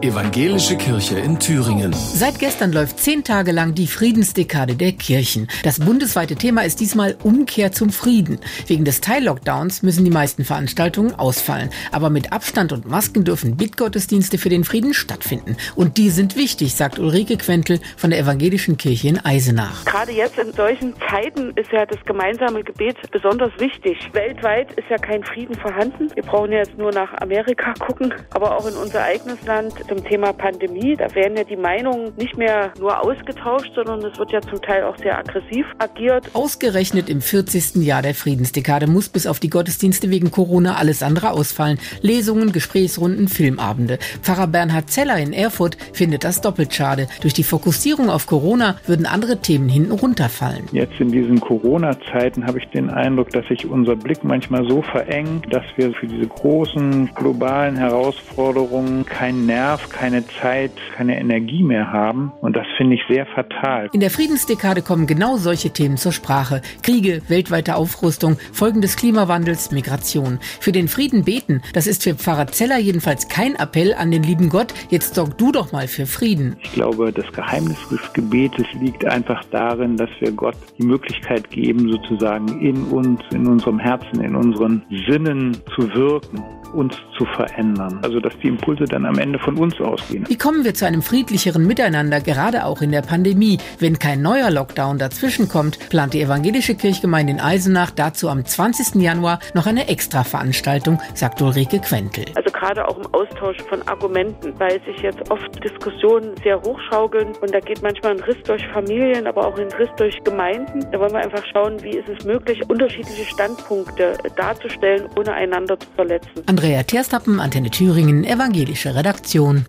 Evangelische Kirche in Thüringen. Seit gestern läuft 10 Tage lang die Friedensdekade der Kirchen. Das bundesweite Thema ist diesmal Umkehr zum Frieden. Wegen des Teil-Lockdowns müssen die meisten Veranstaltungen ausfallen. Aber mit Abstand und Masken dürfen Bittgottesdienste für den Frieden stattfinden. Und die sind wichtig, sagt Ulrike Quentel von der Evangelischen Kirche in Eisenach. Gerade jetzt in solchen Zeiten ist ja das gemeinsame Gebet besonders wichtig. Weltweit ist ja kein Frieden vorhanden. Wir brauchen ja jetzt nur nach Amerika gucken, aber auch in unser eigenes Land zum Thema Pandemie. Da werden ja die Meinungen nicht mehr nur ausgetauscht, sondern es wird ja zum Teil auch sehr aggressiv agiert. Ausgerechnet im 40. Jahr der Friedensdekade muss bis auf die Gottesdienste wegen Corona alles andere ausfallen. Lesungen, Gesprächsrunden, Filmabende. Pfarrer Bernhard Zeller in Erfurt findet das doppelt schade. Durch die Fokussierung auf Corona würden andere Themen hinten runterfallen. Jetzt in diesen Corona-Zeiten habe ich den Eindruck, dass sich unser Blick manchmal so verengt, dass wir für diese großen globalen Herausforderungen keinen Nerv, keine Zeit, keine Energie mehr haben. Und das finde ich sehr fatal. In der Friedensdekade kommen genau solche Themen zur Sprache. Kriege, weltweite Aufrüstung, Folgen des Klimawandels, Migration. Für den Frieden beten, das ist für Pfarrer Zeller jedenfalls kein Appell an den lieben Gott, jetzt sorg du doch mal für Frieden. Ich glaube, das Geheimnis des Gebetes liegt einfach darin, dass wir Gott die Möglichkeit geben, sozusagen in uns, in unserem Herzen, in unseren Sinnen zu wirken, uns zu verändern. Also, dass die Impulse dann am Ende von uns ausgehen. Wie kommen wir zu einem friedlicheren Miteinander, gerade auch in der Pandemie? Wenn kein neuer Lockdown dazwischen kommt, plant die Evangelische Kirchgemeinde in Eisenach dazu am 20. Januar noch eine Extra-Veranstaltung, sagt Ulrike Quentel. Also gerade auch im Austausch von Argumenten, weil sich jetzt oft Diskussionen sehr hochschaukeln und da geht manchmal ein Riss durch Familien, aber auch ein Riss durch Gemeinden. Da wollen wir einfach schauen, wie ist es möglich, unterschiedliche Standpunkte darzustellen, ohne einander zu verletzen. Andrea Terstappen, Antenne Thüringen, Evangelische Redaktion.